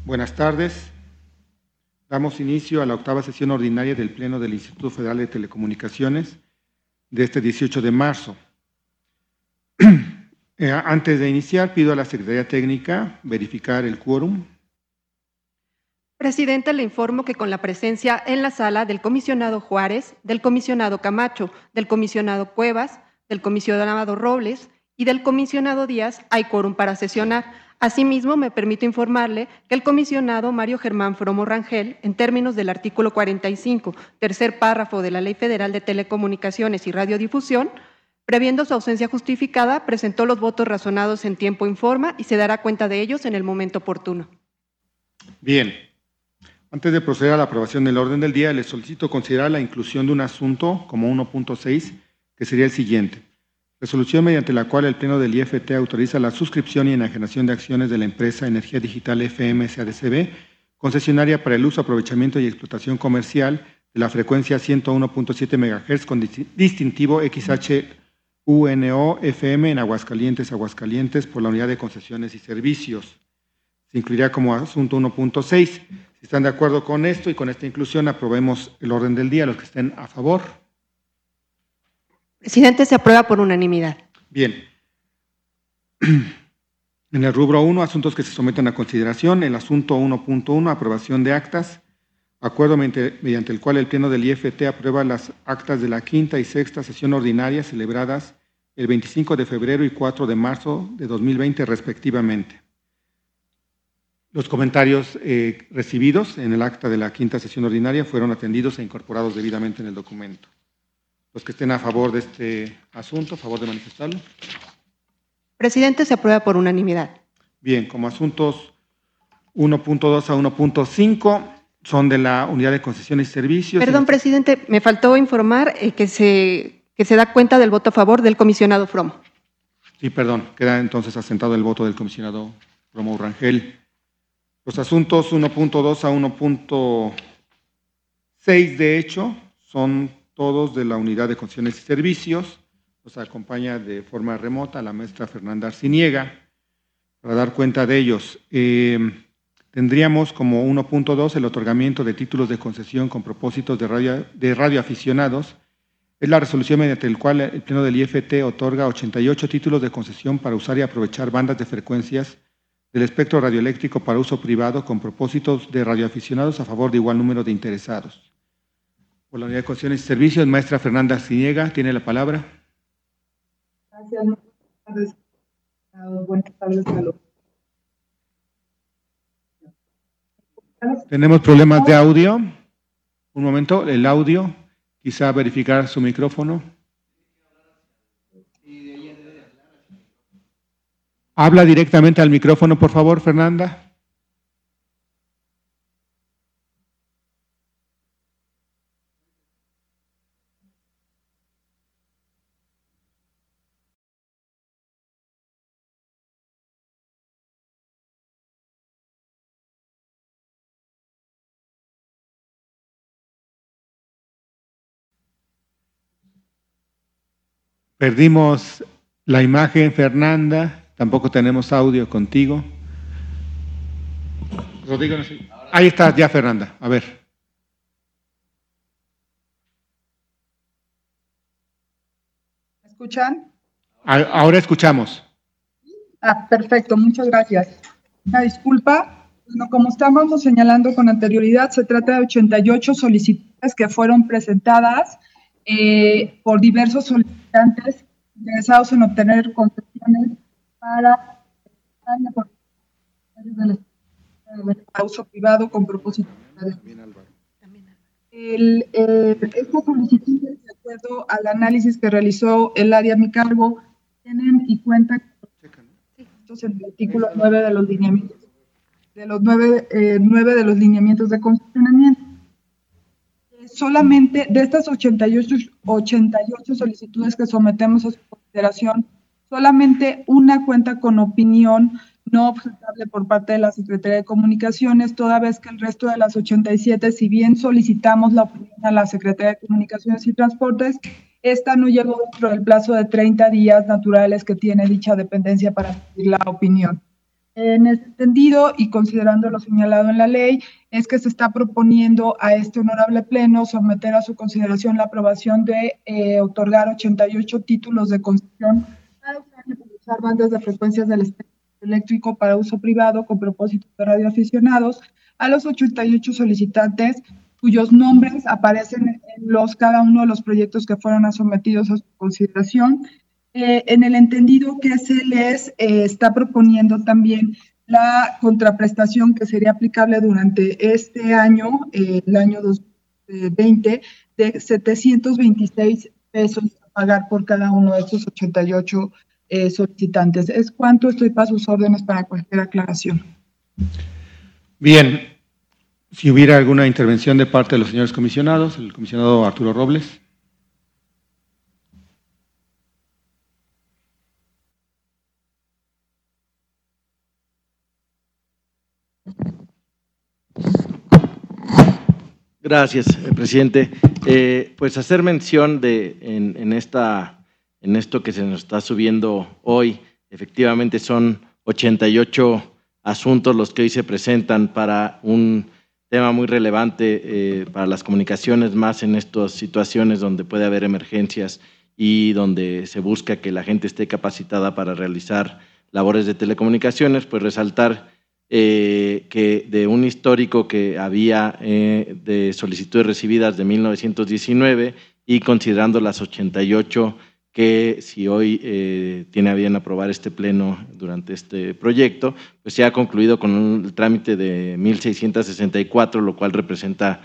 Buenas tardes. Damos inicio a la 8ª sesión ordinaria del Pleno del Instituto Federal de Telecomunicaciones de este 18 de marzo. Antes de iniciar, pido a la Secretaría Técnica verificar el quórum. Presidente, le informo que con la presencia en la sala del comisionado Juárez, del comisionado Camacho, del comisionado Cuevas, del comisionado Robles y del comisionado Díaz hay quórum para sesionar. Asimismo, me permito informarle que el comisionado Mario Germán Fromo Rangel, en términos del artículo 45, tercer párrafo de la Ley Federal de Telecomunicaciones y Radiodifusión, previendo su ausencia justificada, presentó los votos razonados en tiempo y forma y se dará cuenta de ellos en el momento oportuno. Bien. Antes de proceder a la aprobación del orden del día, les solicito considerar la inclusión de un asunto como 1.6, que sería el siguiente. Resolución mediante la cual el Pleno del IFT autoriza la suscripción y enajenación de acciones de la empresa Energía Digital FM SADCB, concesionaria para el uso, aprovechamiento y explotación comercial de la frecuencia 101.7 MHz con distintivo XHUNO FM en Aguascalientes, por la Unidad de Concesiones y Servicios. Se incluirá como asunto 1.6. Si están de acuerdo con esto y con esta inclusión, aprobemos el orden del día. Los que estén a favor. Presidente, se aprueba por unanimidad. Bien. En el rubro 1, asuntos que se someten a consideración. El asunto 1.1, aprobación de actas. Acuerdo mediante el cual el Pleno del IFT aprueba las actas de la 5ª y 6ª sesión ordinaria celebradas el 25 de febrero y 4 de marzo de 2020 respectivamente. Los comentarios recibidos en el acta de la 5ª sesión ordinaria fueron atendidos e incorporados debidamente en el documento. Los que estén a favor de este asunto, a favor de manifestarlo. Presidente, se aprueba por unanimidad. Bien, como asuntos 1.2 a 1.5 son de la Unidad de Concesiones y Servicios. Perdón, presidente, me faltó informar que se da cuenta del voto a favor del comisionado Fromo. Sí, perdón, queda entonces asentado el voto del comisionado Fromo Rangel. Los asuntos 1.2 a 1.6, de hecho, son todos de la Unidad de Concesiones y Servicios. Nos acompaña de forma remota la maestra Fernanda Arciniega para dar cuenta de ellos. Tendríamos como 1.2 el otorgamiento de títulos de concesión con propósitos de radioaficionados. Es la resolución mediante la cual el Pleno del IFT otorga 88 títulos de concesión para usar y aprovechar bandas de frecuencias del espectro radioeléctrico para uso privado con propósitos de radioaficionados a favor de igual número de interesados. Por la Unidad de Concesiones y Servicios, maestra Fernanda Arciniega, tiene la palabra. Gracias. Buenas tardes a los. Tenemos problemas de audio. Un momento, el audio. Quizá verificar su micrófono. Habla directamente al micrófono, por favor, Fernanda. Perdimos la imagen, Fernanda. Tampoco tenemos audio contigo. Rodrigo, no sé. Ahí estás ya, Fernanda. A ver. ¿Me escuchan? Ahora escuchamos. Perfecto, muchas gracias. Una disculpa. Bueno, como estábamos señalando con anterioridad, se trata de 88 solicitudes que fueron presentadas por diversos solicitantes interesados en obtener concesiones para el uso privado con propósito. Estas solicitudes, de acuerdo al análisis que realizó el área a mi cargo, tienen y cuentan en el artículo 9 de los lineamientos, de los 9 de los lineamientos de concesionamiento. Solamente de estas 88 solicitudes que sometemos a su consideración, solamente una cuenta con opinión no objetable por parte de la Secretaría de Comunicaciones, toda vez que el resto de las 87, si bien solicitamos la opinión a la Secretaría de Comunicaciones y Transportes, esta no llegó dentro del plazo de 30 días naturales que tiene dicha dependencia para emitir la opinión. En ese entendido, y considerando lo señalado en la ley, es que se está proponiendo a este honorable pleno someter a su consideración la aprobación de otorgar 88 títulos de concesión para usar bandas de frecuencias del espectro eléctrico para uso privado con propósitos de radioaficionados a los 88 solicitantes cuyos nombres aparecen en cada uno de los proyectos que fueron sometidos a su consideración. En el entendido que se les está proponiendo también la contraprestación que sería aplicable durante este año, el año 2020, de 726 pesos a pagar por cada uno de estos 88 solicitantes. Es cuanto. Estoy para sus órdenes para cualquier aclaración. Bien, si hubiera alguna intervención de parte de los señores comisionados, el comisionado Arturo Robles. Gracias, presidente. Pues hacer mención de en esto que se nos está subiendo hoy, efectivamente son 88 asuntos los que hoy se presentan para un tema muy relevante para las comunicaciones, más en estas situaciones donde puede haber emergencias y donde se busca que la gente esté capacitada para realizar labores de telecomunicaciones, pues resaltar que de un histórico que había de solicitudes recibidas de 1919 y considerando las 88 que si hoy tiene a bien aprobar este pleno durante este proyecto, pues se ha concluido con un trámite de 1,664, lo cual representa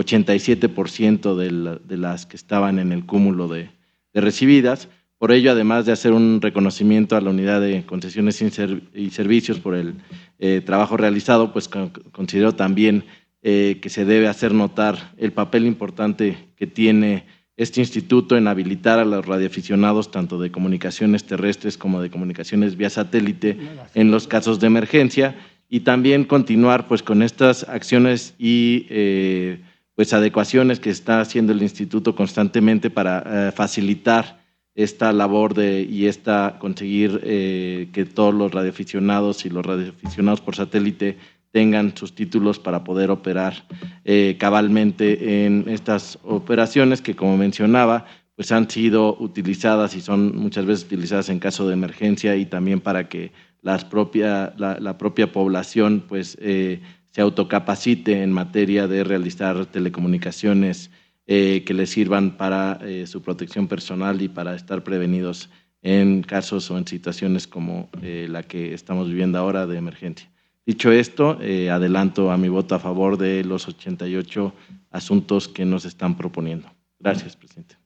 87% de las que estaban en el cúmulo de recibidas. Por ello, además de hacer un reconocimiento a la Unidad de Concesiones y Servicios por el trabajo realizado, pues considero también que se debe hacer notar el papel importante que tiene este instituto en habilitar a los radioaficionados tanto de comunicaciones terrestres como de comunicaciones vía satélite en los casos de emergencia, y también continuar pues con estas acciones y pues adecuaciones que está haciendo el instituto constantemente para facilitar esta labor conseguir que todos los radioaficionados y los radioaficionados por satélite tengan sus títulos para poder operar cabalmente en estas operaciones que, como mencionaba, pues han sido utilizadas y son muchas veces utilizadas en caso de emergencia, y también para que la propia población pues se autocapacite en materia de realizar telecomunicaciones que les sirvan para su protección personal y para estar prevenidos en casos o en situaciones como la que estamos viviendo ahora de emergencia. Dicho esto, adelanto a mi voto a favor de los 88 asuntos que nos están proponiendo. Gracias, presidente.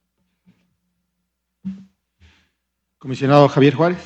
Comisionado Javier Juárez.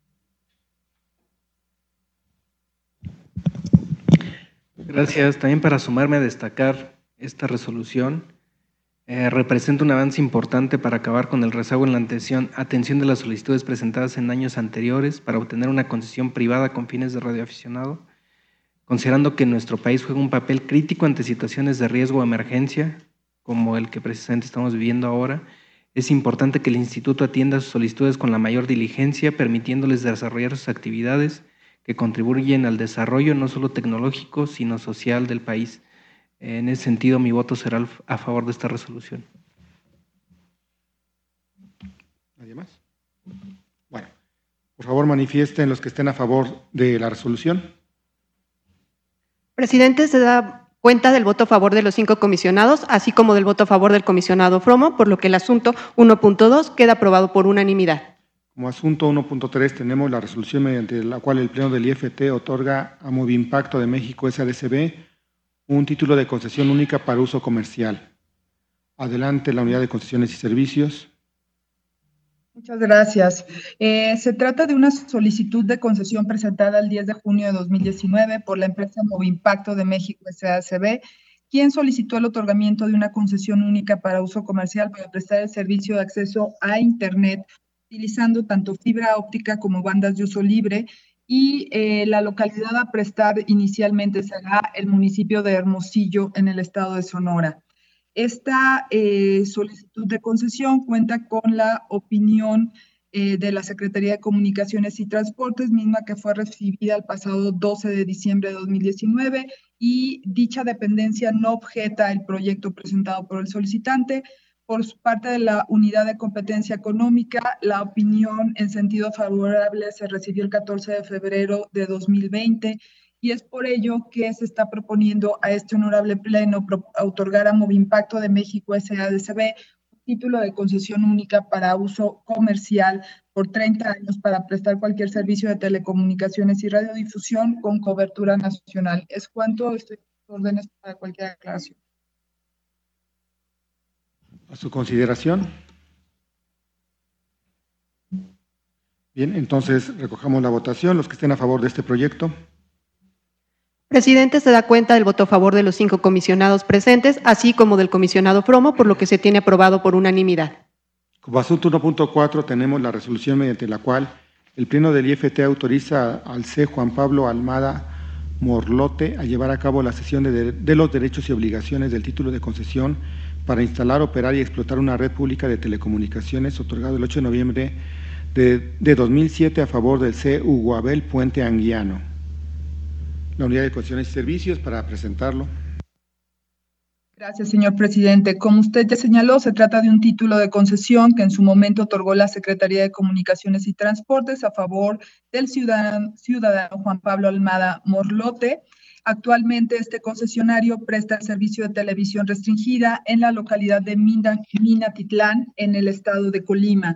Gracias. También para sumarme a destacar esta resolución, representa un avance importante para acabar con el rezago en la atención de las solicitudes presentadas en años anteriores para obtener una concesión privada con fines de radioaficionado, considerando que nuestro país juega un papel crítico ante situaciones de riesgo o emergencia, como el que precisamente estamos viviendo ahora. Es importante que el instituto atienda sus solicitudes con la mayor diligencia, permitiéndoles desarrollar sus actividades que contribuyen al desarrollo no solo tecnológico, sino social del país. En ese sentido, mi voto será a favor de esta resolución. ¿Nadie más? Bueno, por favor manifiesten los que estén a favor de la resolución. Presidente, se da cuenta del voto a favor de los 5 comisionados, así como del voto a favor del comisionado Fromo, por lo que el asunto 1.2 queda aprobado por unanimidad. Como asunto 1.3 tenemos la resolución mediante la cual el Pleno del IFT otorga a Movimpacto de México SADCB un título de concesión única para uso comercial. Adelante la Unidad de Concesiones y Servicios. Muchas gracias. Se trata de una solicitud de concesión presentada el 10 de junio de 2019 por la empresa Movimpacto de México SADCB, quien solicitó el otorgamiento de una concesión única para uso comercial para prestar el servicio de acceso a Internet, utilizando tanto fibra óptica como bandas de uso libre, y la localidad a prestar inicialmente será el municipio de Hermosillo, en el estado de Sonora. Esta solicitud de concesión cuenta con la opinión de la Secretaría de Comunicaciones y Transportes, misma que fue recibida el pasado 12 de diciembre de 2019, y dicha dependencia no objeta el proyecto presentado por el solicitante. Por su parte de la Unidad de Competencia Económica, la opinión en sentido favorable se recibió el 14 de febrero de 2020, y es por ello que se está proponiendo a este honorable pleno otorgar a Movimpacto de México S.A.D.C.B. un título de concesión única para uso comercial por 30 años para prestar cualquier servicio de telecomunicaciones y radiodifusión con cobertura nacional. Es cuanto, estoy a órdenes para cualquier aclaración. A su consideración. Bien, entonces recojamos la votación. Los que estén a favor de este proyecto. Presidente, se da cuenta del voto a favor de los 5 comisionados presentes, así como del comisionado Fromo, por lo que se tiene aprobado por unanimidad. Como asunto 1.4 tenemos la resolución mediante la cual el Pleno del IFT autoriza al C. Juan Pablo Almada Morlote a llevar a cabo la cesión de los derechos y obligaciones del título de concesión para instalar, operar y explotar una red pública de telecomunicaciones otorgado el 8 de noviembre de 2007 a favor del C. Hugo Abel Puente Anguiano. La Unidad de Concesión y Servicios para presentarlo. Gracias, señor presidente. Como usted ya señaló, se trata de un título de concesión que en su momento otorgó la Secretaría de Comunicaciones y Transportes a favor del ciudadano Juan Pablo Almada Morlote. Actualmente este concesionario presta el servicio de televisión restringida en la localidad de Minatitlán, en el estado de Colima.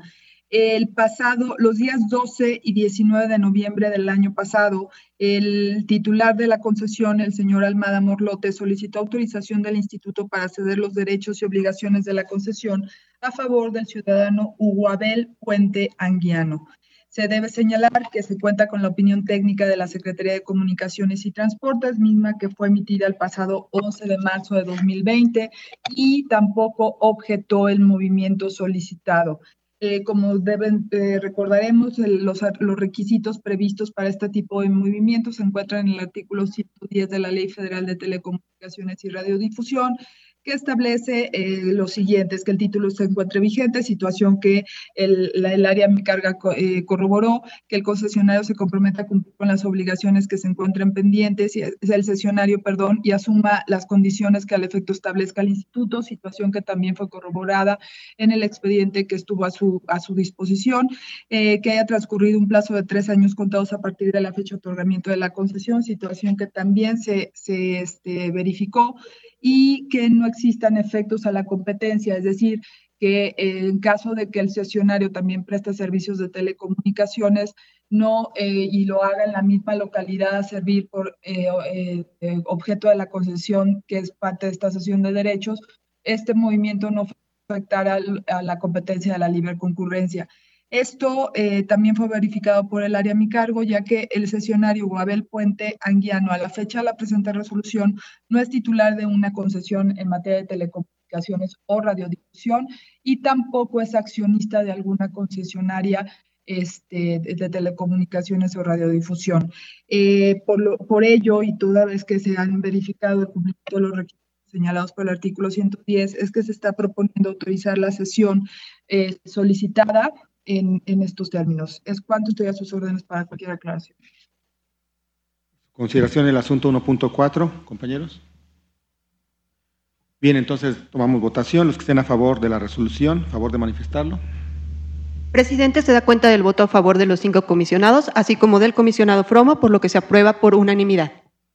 Los días 12 y 19 de noviembre del año pasado, el titular de la concesión, el señor Almada Morlote, solicitó autorización del instituto para ceder los derechos y obligaciones de la concesión a favor del ciudadano Hugo Abel Puente Anguiano. Se debe señalar que se cuenta con la opinión técnica de la Secretaría de Comunicaciones y Transportes, misma que fue emitida el pasado 11 de marzo de 2020, y tampoco objetó el movimiento solicitado. Como recordaremos, los requisitos previstos para este tipo de movimientos se encuentran en el artículo 110 de la Ley Federal de Telecomunicaciones y Radiodifusión, que establece lo siguiente: es que el título se encuentre vigente, situación que el área mi carga corroboró, que el concesionario se comprometa a cumplir con las obligaciones que se encuentren pendientes, y el cesionario, y asuma las condiciones que al efecto establezca el instituto, situación que también fue corroborada en el expediente que estuvo a su disposición, que haya transcurrido un plazo de 3 años contados a partir de la fecha de otorgamiento de la concesión, situación que también se verificó, y que no existan efectos a la competencia, es decir, que en caso de que el cesionario también preste servicios de telecomunicaciones y lo haga en la misma localidad a servir por objeto de la concesión, que es parte de esta cesión de derechos, este movimiento no afectará a la competencia de la libre concurrencia. Esto también fue verificado por el área a mi cargo, ya que el cesionario Hugo Abel Puente Anguiano, a la fecha de la presente resolución, no es titular de una concesión en materia de telecomunicaciones o radiodifusión, y tampoco es accionista de alguna concesionaria de telecomunicaciones o radiodifusión. Por ello, y toda vez que se han verificado el cumplimiento de los requisitos señalados por el artículo 110, es que se está proponiendo autorizar la cesión solicitada en estos términos. Es cuanto, estoy a sus órdenes para cualquier aclaración. Consideración del asunto 1.4, compañeros. Bien, entonces tomamos votación. Los que estén a favor de la resolución, a favor de manifestarlo. Presidente, se da cuenta del voto a favor de los 5 comisionados, así como del comisionado Fromo, por lo que se aprueba por unanimidad.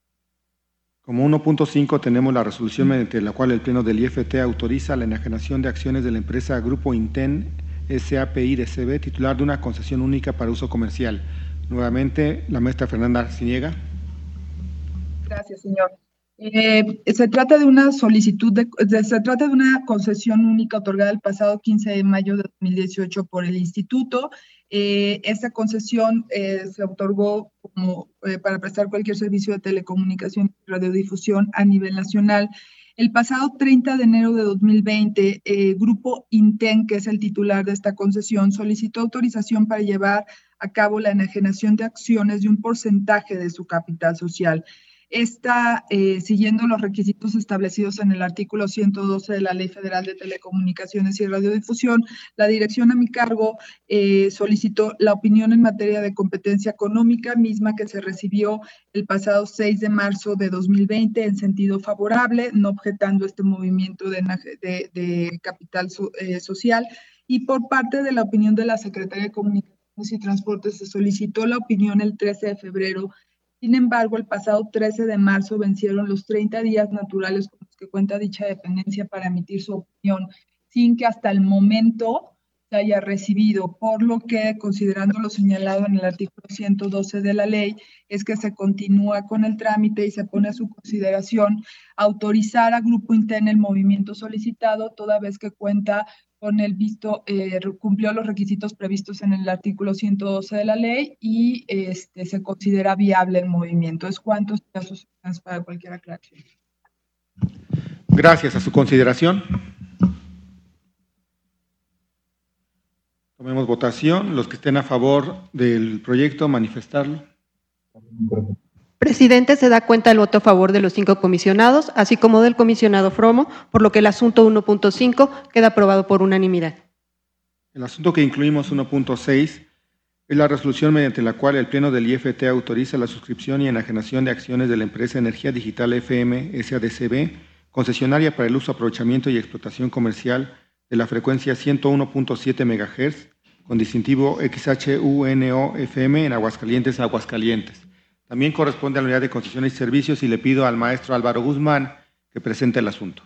Como 1.5 tenemos la resolución mediante la cual el Pleno del IFT autoriza la enajenación de acciones de la empresa Grupo Inten SAPI de CB, titular de una concesión única para uso comercial. Nuevamente, la maestra Fernanda Arciniega. Gracias, señor. Se trata de una se trata de una concesión única otorgada el pasado 15 de mayo de 2018 por el instituto. Esta concesión se otorgó para prestar cualquier servicio de telecomunicación y radiodifusión a nivel nacional. El pasado 30 de enero de 2020, Grupo Inten, que es el titular de esta concesión, solicitó autorización para llevar a cabo la enajenación de acciones de un porcentaje de su capital social. Está siguiendo los requisitos establecidos en el artículo 112 de la Ley Federal de Telecomunicaciones y Radiodifusión. La dirección a mi cargo solicitó la opinión en materia de competencia económica, misma que se recibió el pasado 6 de marzo de 2020 en sentido favorable, no objetando este movimiento de capital social. Y por parte de la opinión de la Secretaría de Comunicaciones y Transportes se solicitó la opinión el 13 de febrero. Sin embargo, el pasado 13 de marzo vencieron los 30 días naturales con los que cuenta dicha dependencia para emitir su opinión, sin que hasta el momento se haya recibido, por lo que, considerando lo señalado en el artículo 112 de la ley, es que se continúa con el trámite y se pone a su consideración autorizar a Grupo Inten el movimiento solicitado, toda vez que cuenta con el visto, cumplió los requisitos previstos en el artículo 112 de la ley y se considera viable el movimiento. Es cuanto, sus para cualquier aclaración. Gracias. A su consideración. Tomemos votación. Los que estén a favor del proyecto, manifestarlo. Presidente, se da cuenta del voto a favor de los 5 comisionados, así como del comisionado Fromo, por lo que el asunto 1.5 queda aprobado por unanimidad. El asunto que incluimos 1.6 es la resolución mediante la cual el Pleno del IFT autoriza la suscripción y enajenación de acciones de la empresa Energía Digital FM SADCB, concesionaria para el uso, aprovechamiento y explotación comercial de la frecuencia 101.7 MHz, con distintivo XHUNO-FM en Aguascalientes, Aguascalientes. También corresponde a la Unidad de Concesiones y Servicios y le pido al maestro Álvaro Guzmán que presente el asunto.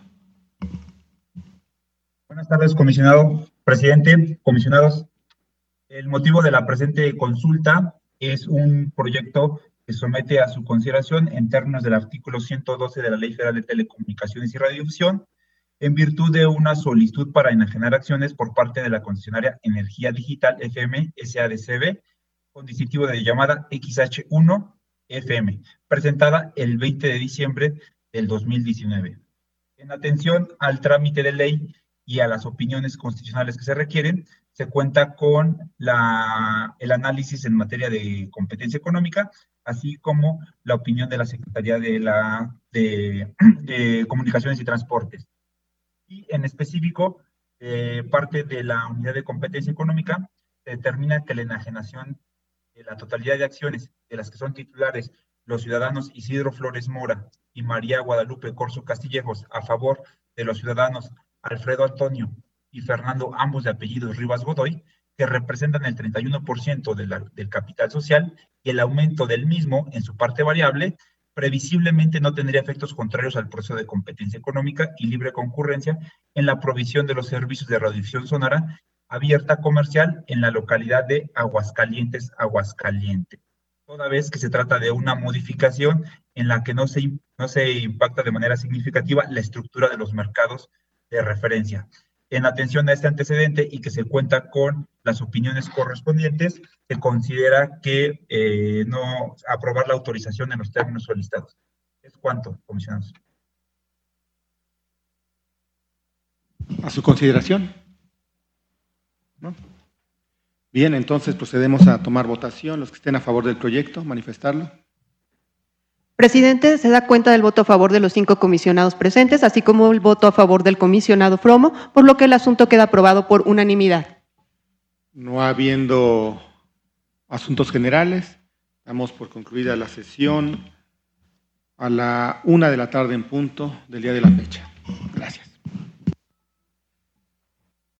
Buenas tardes, comisionado, presidente, comisionados. El motivo de la presente consulta es un proyecto que somete a su consideración en términos del artículo 112 de la Ley Federal de Telecomunicaciones y Radiodifusión, en virtud de una solicitud para enajenar acciones por parte de la concesionaria Energía Digital FM SADCB, con distintivo de llamada XH1 FM, presentada el 20 de diciembre del 2019. En atención al trámite de ley y a las opiniones constitucionales que se requieren, se cuenta con el análisis en materia de competencia económica, así como la opinión de la Secretaría de Comunicaciones y Transportes. Y en específico, parte de la Unidad de Competencia Económica determina que la enajenación de la totalidad de acciones de las que son titulares los ciudadanos Isidro Flores Mora y María Guadalupe Corzo Castillejos a favor de los ciudadanos Alfredo Antonio y Fernando, ambos de apellidos Rivas Godoy, que representan el 31% del capital social, y el aumento del mismo en su parte variable previsiblemente no tendría efectos contrarios al proceso de competencia económica y libre concurrencia en la provisión de los servicios de radiodifusión sonora abierta comercial en la localidad de Aguascalientes, toda vez que se trata de una modificación en la que no se impacta de manera significativa la estructura de los mercados de referencia. En atención a este antecedente y que se cuenta con las opiniones correspondientes, se considera que no aprobar la autorización en los términos solicitados. Es cuanto, comisionados. A su consideración. ¿No? Bien, entonces procedemos a tomar votación. Los que estén a favor del proyecto, manifestarlo. Presidente, se da cuenta del voto a favor de los 5 comisionados presentes, así como el voto a favor del comisionado Fromo, por lo que el asunto queda aprobado por unanimidad. No habiendo asuntos generales, damos por concluida la sesión a la 1 de la tarde en punto del día de la fecha. Gracias.